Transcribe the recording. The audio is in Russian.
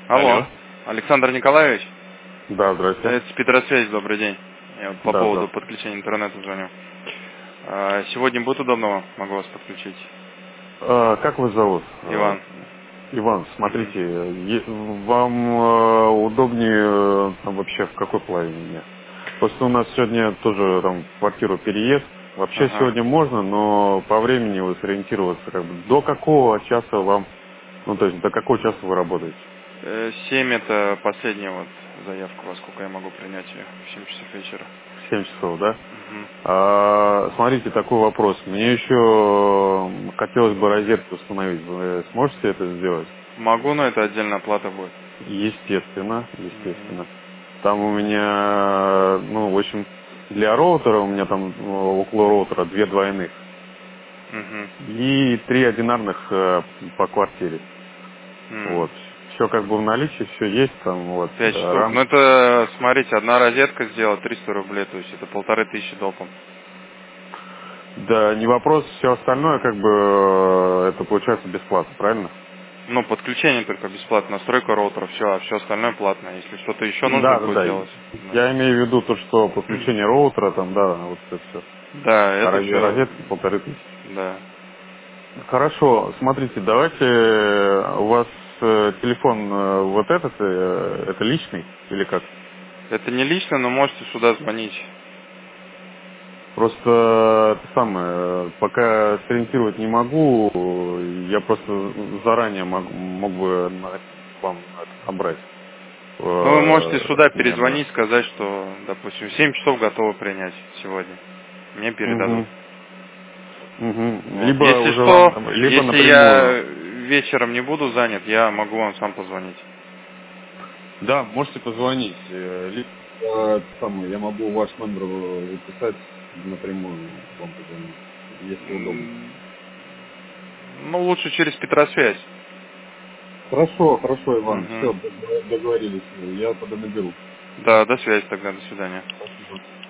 Алло. Алло, Александр Николаевич? Да, здрасте. Это Спидросвязь, добрый день. Я вот по Да, поводу да. подключения интернета звоню. Сегодня будет удобно, могу вас подключить. Как вас зовут? Иван. Иван, смотрите, вам удобнее там вообще в какой половине? Просто у нас сегодня тоже там в квартиру переезд. Вообще Ага. сегодня можно, но по времени вы сориентироваться как бы. До какого часа вам, ну то есть до какого часа вы работаете? 7 это последняя вот заявка, во сколько я могу принять ее? В 7 часов вечера. 7 часов, да? Мгм. Смотрите, такой вопрос. Мне еще хотелось бы розетку установить. Вы сможете это сделать? Могу, но это отдельная плата будет. Естественно, Мгм. естественно. Там у меня, ну, в общем, для роутера у меня там около роутера 2 двойных Мгм. и 3 одинарных по квартире. Вот. Все как бы в наличии, все есть там, вот, 5 штук. рам. Ну это, смотрите, одна розетка сделала 300 рублей, то есть это 1500 допом. Да, не вопрос, все остальное как бы это получается бесплатно, правильно? Ну, подключение только бесплатно, настройка роутера, все, а все остальное платно. Если что-то еще нужно Да, да, будет да. делать. Да. Я имею в виду то, что подключение роутера, там, да, вот это все. Да, А это все, розетки 1500. да. Хорошо, смотрите, давайте у вас телефон вот этот, это личный или как? Это не лично, но можете сюда звонить. Просто это самое, пока сориентировать не могу, я просто заранее мог бы вам это набрать Ну, вы можете сюда примерно. перезвонить, сказать, что, допустим, в 7 часов готовы принять сегодня. Мне передадут. Угу, угу. Вот. Либо Если уже что, вам, либо если я напрямую. вечером не буду занят, я могу вам сам позвонить. Да, можете позвонить. Либо самое, я могу ваш номер записать напрямую вам позвонить, если удобно. Ну, лучше через Петросвязь. Хорошо, хорошо, Иван. Все, Угу. договорились. Я тогда наберу. Да, до связи тогда, до свидания. Спасибо.